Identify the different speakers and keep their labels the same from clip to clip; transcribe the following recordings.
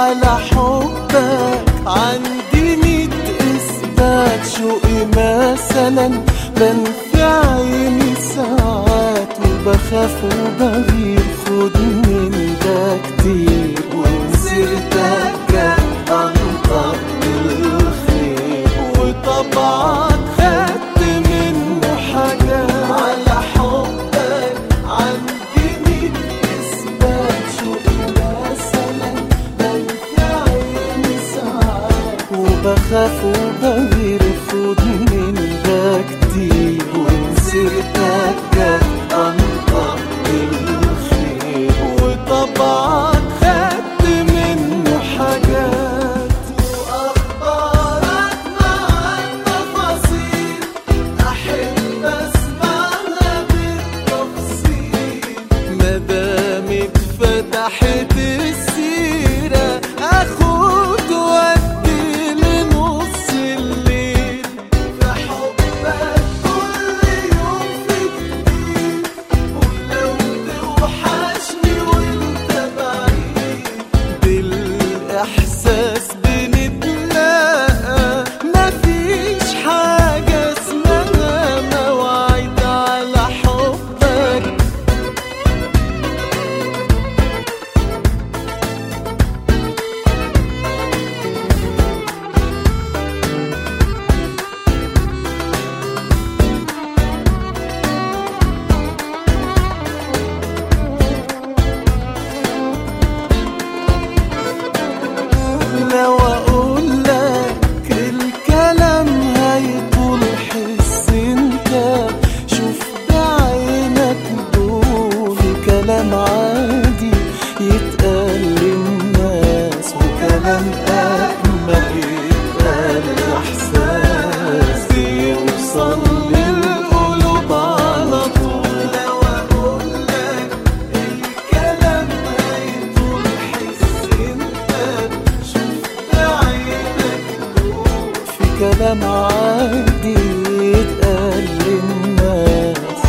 Speaker 1: على حبك عندي 100 إثبات. شوقي مثلا بنفي عيني ساعات وبخاف وبغير، خد من ده كتير وإن سيرتك جت أنطق بالخير. وطبعك خدت منه حاجات على حبك عندي 100 إثبات. شوقي مثلا بنفي عيني ساعات وبخاف وبغير، خد من ده كتير وإن سيرتك جت أنطق بالخير. وطبعك خدت منه حاجات وأخبارك مع التفاصيل أحب أسمعها بالتفصيل. مدامك فتحت السيرة أخد وأدي لنص الليل. في حبك كل يوم في جديد، ولو توحشني وانت بعيد بالإحساس بنتلاقى. مفيش حاجة اسمها مواعيد على حبك. لو اقول لك الكلام هيطول حس انت شوف بعينك دول. في كلام عادي يتقال للناس وكلام اجمل يتقال احساس يوصل للقلوب على طول. لو اقول لك الكلام هيطول حس انت في كلام عادي يتقال للناس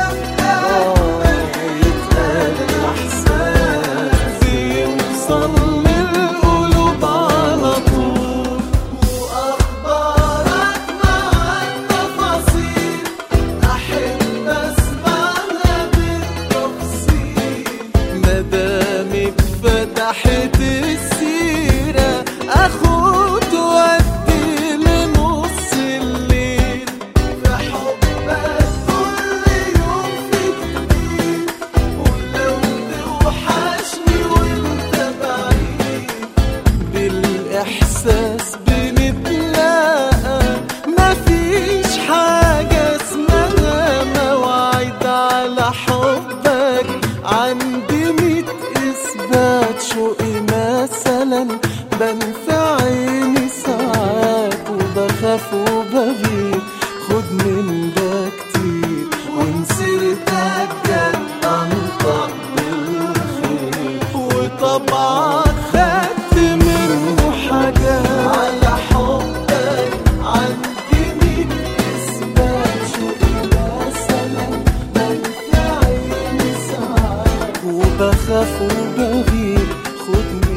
Speaker 1: يتقال الإحساس يوصل للقلوب على طول. وأخبارك مع التفاصيل أحب أسمعها بالتفصيل. مدامك فتحت السيرة أخد وأدي لنص الليل. في حبك كل يوم في جديد، ولو توحشني وانت بعيد بالإحساس بنتلاقى. مفيش حاجة اسمها مواعيد على حبك عندي 100 إثبات. شوقي مثلا بنفي عيني ساعات وبخاف وبغير، خد من ده كتير وإن سيرتك جت أنطق بالخير. وطبعك خدت منه حاجات على حبك عندي 100 إثبات. شوقي مثلا بنفي عيني ساعات وبخاف وبغير، خد من